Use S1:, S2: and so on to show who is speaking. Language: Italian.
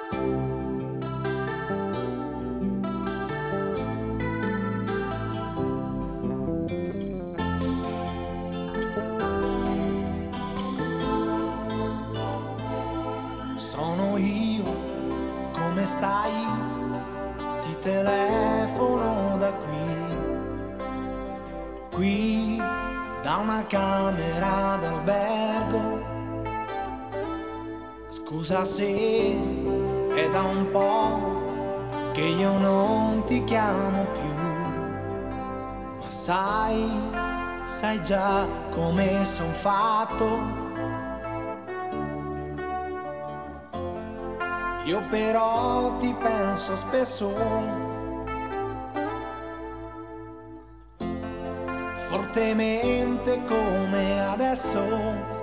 S1: Sono io, come stai? Ti telefono da qui da una camera d'albergo. Scusa se è da un po' che io non ti chiamo più, ma sai già come son fatto. Io però ti penso spesso, fortemente come adesso.